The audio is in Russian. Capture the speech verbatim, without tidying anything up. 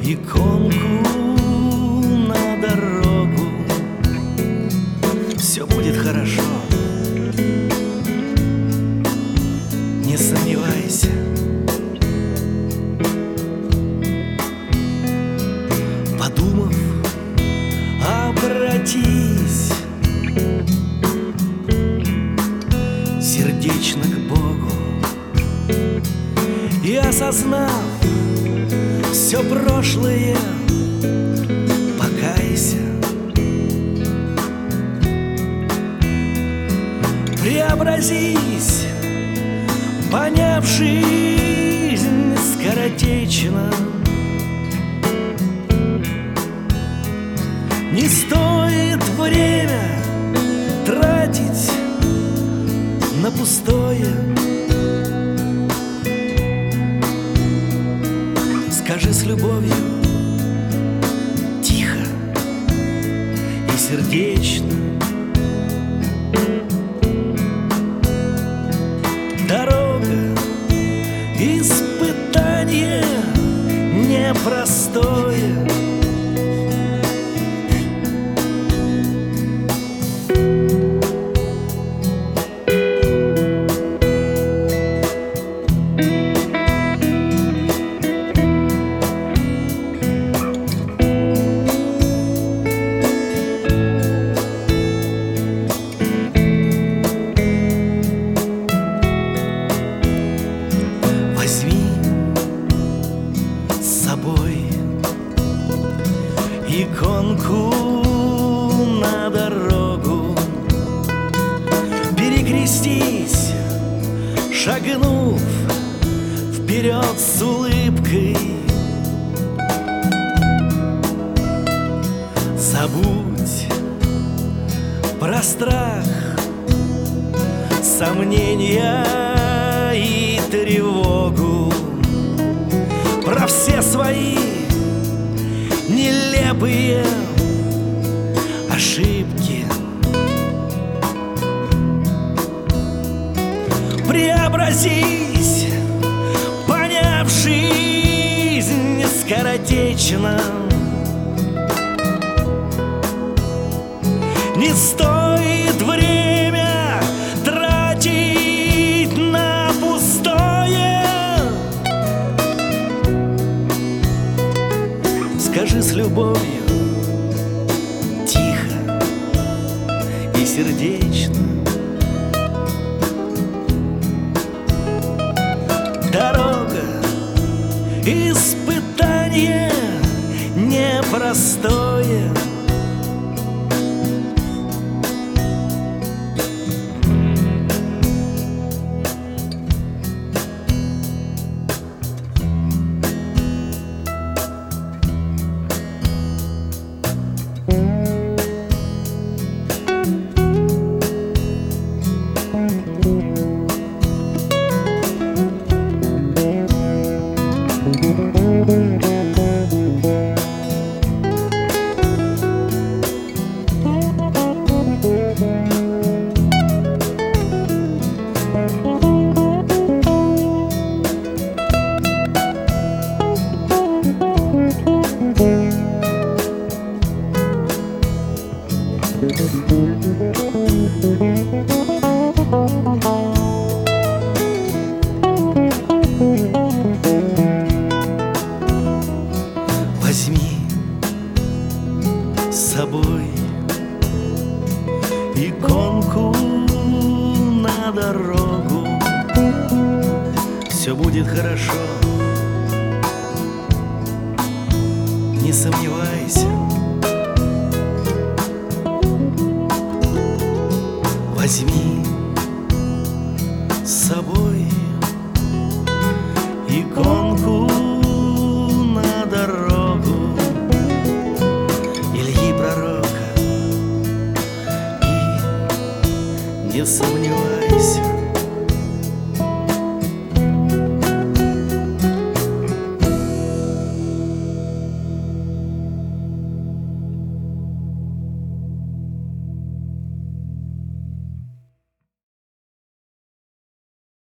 иконку на дорогу. Все будет хорошо, не сомневайся. Подумав, обратись сердечно к Богу и, осознав все прошлое, покайся. Преобразись, поняв жизнь скоротечна. Не стоит время тратить на пустое. Скажи с любовью, тихо и сердечно: дорога, испытание непростое. Иконку на дорогу, перекрестись, шагнув вперед с улыбкой. Забудь про страх, сомнения и тревогу, про все свои нелепые ошибки. Преобразись, поняв жизнь скоротечна. Не стоит время тратить на пустое. Скажи с любовью, тихо и сердечно: дорога, испытание непростое. Возьми с собой иконку на дорогу. Все будет хорошо, не сомневайся. Возьми с собой иконку на дорогу Ильи Пророка и не сомневайся.